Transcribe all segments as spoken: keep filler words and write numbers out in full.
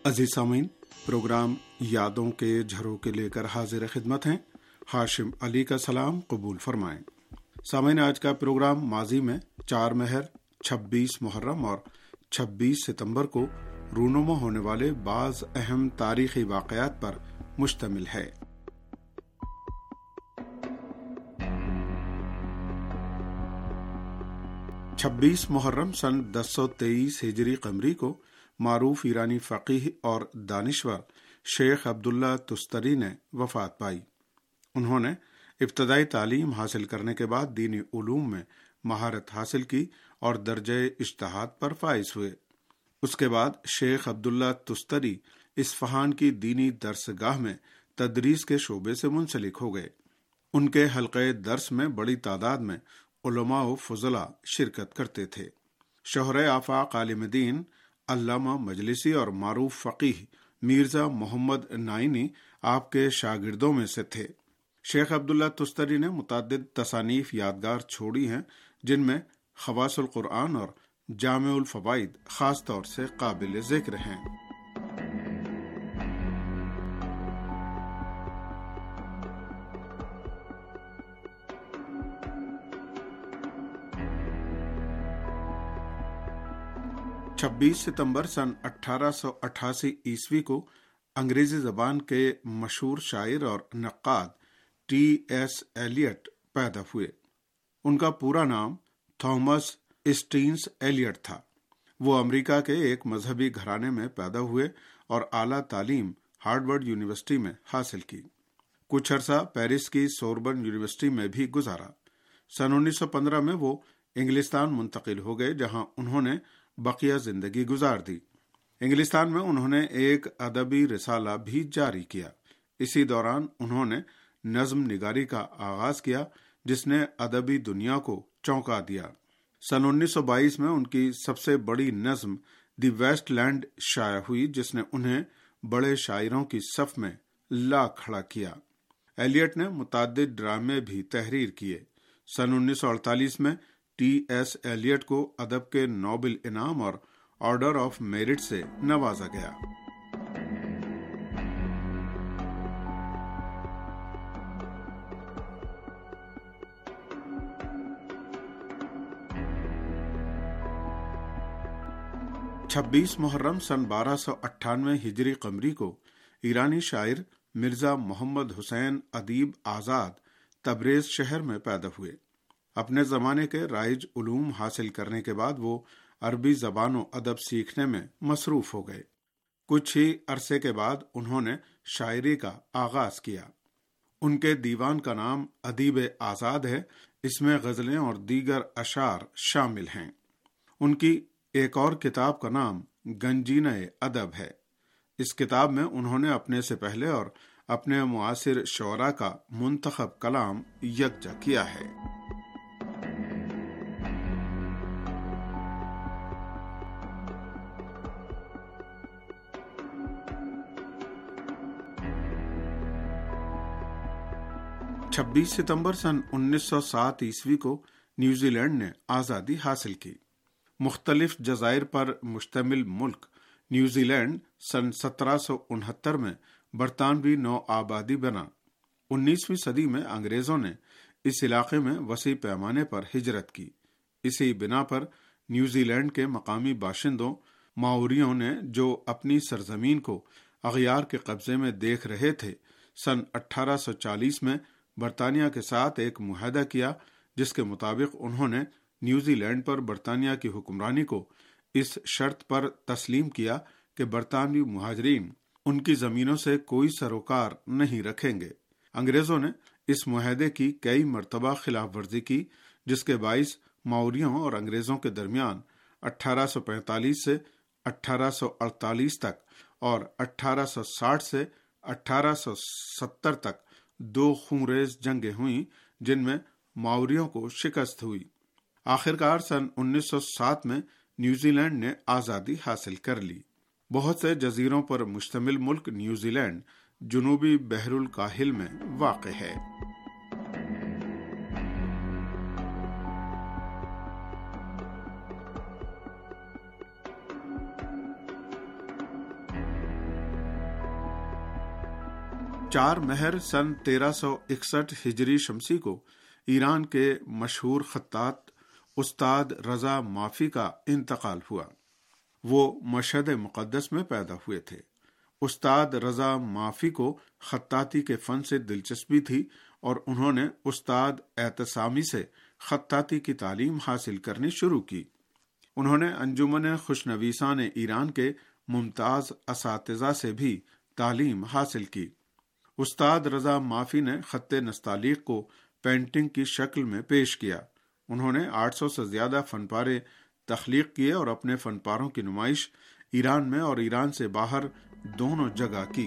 अजीज सामीन, प्रोग्राम यादों के झरोके लेकर हाजिर खिदमत हैं। हाशिम अली का सलाम कबूल फरमाएं। सामीन, आज का प्रोग्राम माजी में चार महर, छब्बीस मुहर्रम और छब्बीस सितंबर को रूनुमा होने वाले बाज अहम तारीखी वाक़यात पर मुश्तमिल है। छब्बीस मुहर्रम सन दस सौ तेईस हिजरी कमरी को मारूफ ईरानी फ़क़ीह और दानिश्वर शेख अब्दुल्ला तुस्तरी ने वफ़ात पाई। उन्होंने इब्तदाई तालीम हासिल करने के बाद दीनी उलूम में महारत हासिल की और दर्जे इज्तिहाद पर फाइज हुए। उसके बाद शेख अब्दुल्ला तुस्तरी इस्फ़हान की दीनी दरसगाह में तदरीस के शोबे से मुंसलिक हो गए। उनके हल्क़े दर्स में बड़ी तादाद में उलमा व फुज़ला शिरकत करते थे। शोहरे आफ़ाक़ आलिम दीन अल्लामा मजलिसी और मारूफ फ़क़ीह मीर्ज़ा मोहम्मद नाइनी आपके शागिर्दों में से थे। शेख अब्दुल्ला तुस्तरी ने मुतअद्दिद तसानीफ यादगार छोड़ी हैं, जिनमें ख़वासुल क़ुरआन और जामिउल फ़वाइद ख़ास तौर से काबिल ज़िक्र हैं। छब्बीस सितंबर सन अठारह सौ अट्ठासी ईस्वी को अंग्रेजी जबान के मशहूर शायर और नक्काद टी एस एलियट पैदा हुए। उनका पूरा नाम थॉमस स्टीन्स एलियट था। वो अमेरिका के एक मजहबी घराने में पैदा हुए और आला तालीम हार्वर्ड यूनिवर्सिटी में हासिल की। कुछ अरसा पेरिस की सोरबन यूनिवर्सिटी में भी गुजारा। सन उन्नीस सौ पंद्रह में वो इंग्लिस्तान मुंतकिल हो गए, जहां उन्होंने बकिया जिंदगी गुजार दी। इंग्लिस्तान में उन्होंने एक अदबी रिसाला भी जारी किया। इसी दौरान उन्होंने नज्म निगारी का आगाज किया, जिसने अदबी दुनिया को चौंका दिया। सन उन्नीस सौ बाईस में उनकी सबसे बड़ी नज्म द वेस्टलैंड शाया हुई, जिसने उन्हें बड़े शायरों की सफ में ला खड़ा किया। एलियट ने मुतअद्दिद ड्रामे भी तहरीर किए। सन उन्नीस सौ अड़तालीस में टी एस एलियट को अदब के नोबेल इनाम और ऑर्डर ऑफ मेरिट से नवाजा गया। छब्बीस मुहर्रम सन बारह सौ अट्ठानवे हिजरी कमरी को ईरानी शायर मिर्जा मोहम्मद हुसैन अदीब आजाद तबरेज शहर में पैदा हुए। अपने जमाने के राइज उलूम हासिल करने के बाद वो अरबी जबान व अदब सीखने में मसरूफ हो गए। कुछ ही अरसे के बाद उन्होंने शायरी का आगाज किया। उनके दीवान का नाम अदीब आजाद है। इसमें गजलें और दीगर अशार शामिल हैं। उनकी एक और किताब का नाम गंजीना अदब है। इस किताब में उन्होंने अपने से पहले और अपने मुआसिर शोरा का मुंतखब कलाम यकजा किया है। छब्बीस सितंबर सन उन्नीस सौ सात ईस्वी को न्यूजीलैंड ने आज़ादी हासिल की। मुख्तलिफ जज़ायर पर मुश्तमिल मुल्क न्यूजीलैंड सन सत्रह सौ उनहत्तर में बरतानवी नौ आबादी बना। उन्नीसवीं सदी में अंग्रेजों ने इस इलाके में वसी पैमाने पर हिजरत की। इसी बिना पर न्यूजीलैंड के मकामी बाशिंदों माओरियों ने, जो अपनी सरजमीन को अगयार के कब्जे में देख रहे थे, सन अठारह सौ चालीस में बरतानिया के साथ एक मुआहदा किया, जिसके मुताबिक उन्होंने न्यूजीलैंड पर बरतानिया की हुक्मरानी को इस शर्त पर तस्लीम किया कि बरतानवी मुहाजिरीन उनकी जमीनों से कोई सरोकार नहीं रखेंगे। अंग्रेजों ने इस मुआहदे की कई मरतबा खिलाफ वर्जी की, जिसके बाइस माओरियों और अंग्रेजों के दरमियान अठारह सौ पैंतालीस से अठारह सौ अड़तालीस तक और अठारह सौ साठ से अठारह सौ सत्तर तक दो खूंरेज जंगें हुई, जिनमें माओरियों को शिकस्त हुई। आखिरकार सन उन्नीस सौ सात में न्यूजीलैंड ने आज़ादी हासिल कर ली। बहुत से जजीरों पर मुश्तमिल मुल्क न्यूजीलैंड जुनूबी बहरुल काहिल में वाक़ है। چار مہر سن تیرہ سو اکسٹھ ہجری شمسی کو ایران کے مشہور خطاط استاد رضا مافی کا انتقال ہوا۔ وہ مشہد مقدس میں پیدا ہوئے تھے۔ استاد رضا مافی کو خطاطی کے فن سے دلچسپی تھی اور انہوں نے استاد اعتصامی سے خطاطی کی تعلیم حاصل کرنی شروع کی۔ انہوں نے انجمن خوشنویسان ایران کے ممتاز اساتذہ سے بھی تعلیم حاصل کی۔ استاد رضا مافی نے خط نستعلیق کو پینٹنگ کی شکل میں پیش کیا۔ انہوں نے آٹھ سو سے زیادہ فن پارے تخلیق کیے اور اپنے فن پاروں کی نمائش ایران میں اور ایران سے باہر دونوں جگہ کی۔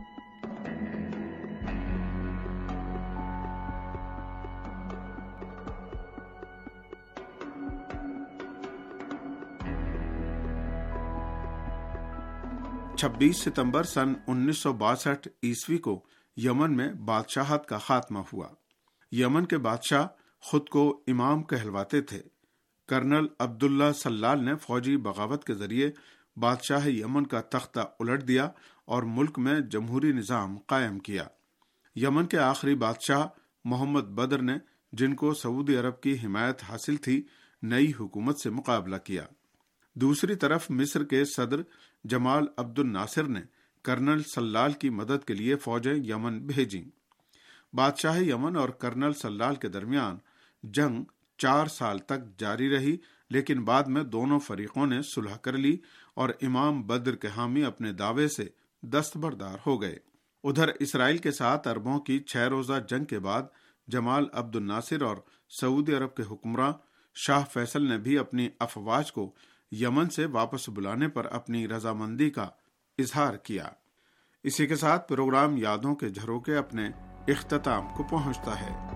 چھبیس ستمبر سن انیس سو باسٹھ عیسوی کو یمن میں بادشاہت کا خاتمہ ہوا۔ یمن کے بادشاہ خود کو امام کہلواتے تھے۔ کرنل عبداللہ سلال نے فوجی بغاوت کے ذریعے بادشاہ یمن کا تختہ الٹ دیا اور ملک میں جمہوری نظام قائم کیا۔ یمن کے آخری بادشاہ محمد بدر نے، جن کو سعودی عرب کی حمایت حاصل تھی، نئی حکومت سے مقابلہ کیا۔ دوسری طرف مصر کے صدر جمال عبد الناصر نے کرنل سلال کی مدد کے لیے فوجیں یمن بھیجیں۔ بادشاہ یمن اور کرنل سلال کے درمیان جنگ چار سال تک جاری رہی، لیکن بعد میں دونوں فریقوں نے صلح کر لی اور امام بدر کے حامی اپنے دعوے سے دستبردار ہو گئے۔ ادھر اسرائیل کے ساتھ عربوں کی چھ روزہ جنگ کے بعد جمال عبد الناصر اور سعودی عرب کے حکمراں شاہ فیصل نے بھی اپنی افواج کو یمن سے واپس بلانے پر اپنی رضامندی کا اظہار کیا۔ اسی کے ساتھ پروگرام یادوں کے جھروکے اپنے اختتام کو پہنچتا ہے۔